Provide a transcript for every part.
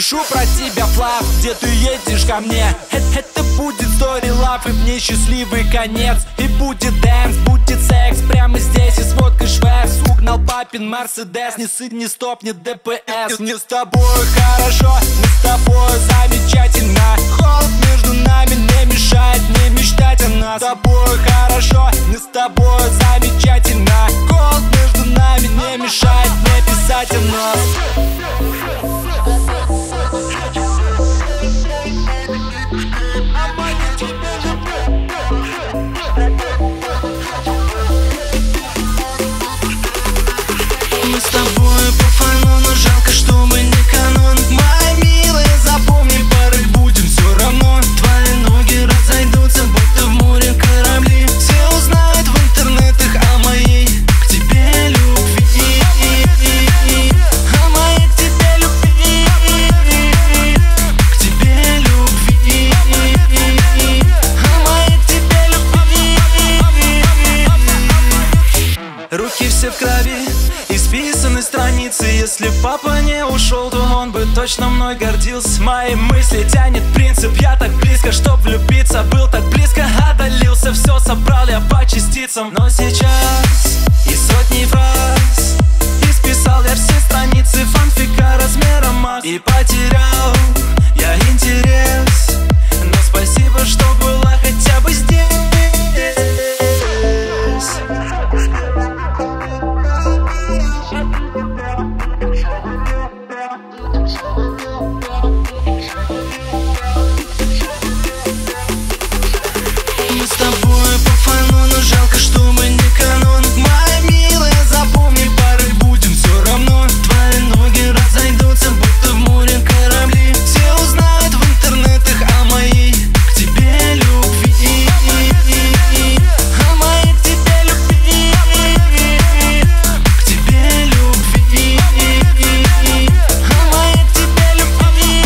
напишу про тебя флаг, где ты едешь ко мне. Это будет story love, и в ней счастливый конец. И будет дэнс, будет секс, прямо здесь и сфоткаешь вэс. Угнал папин Мерседес, не сыт, не стоп, не ДПС. Не с тобой хорошо, не с тобой замечательно. Холод между нами не мешает мне мечтать о нас. С тобой хорошо, не с тобой замечательно. Холод между нами не мешает мне писать о нас. Мы с тобой по фану, но жалко, что мы не канон. Моя милая, запомни, порой будем все равно. Твои ноги разойдутся, будто в море корабли. Все узнают в интернетах о моей к тебе любви. О моей к тебе любви. К тебе любви. О моей к тебе любви. Руки все в крови, исписаны страницы. Если папа не ушел, то он бы точно мной гордился. Мои мысли тянет принцип. Я так близко, чтоб влюбиться. Был так близко, отдалился. Все собрал я по частицам. Но сейчас из сотни фраз исписал я все страницы фанфика размером Макс. И потерял я интерес. Но спасибо, что была хотя бы здесь. Мы с тобой по фану, но жалко, что мы не канон. Моя милая, запомни, порой будем все равно. Твои ноги разойдутся, будто в море корабли. Все узнают в интернетах о моей к тебе любви. О моей к тебе любви. К тебе любви. О моей к тебе любви.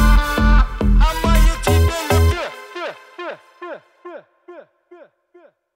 А мою тебе любви.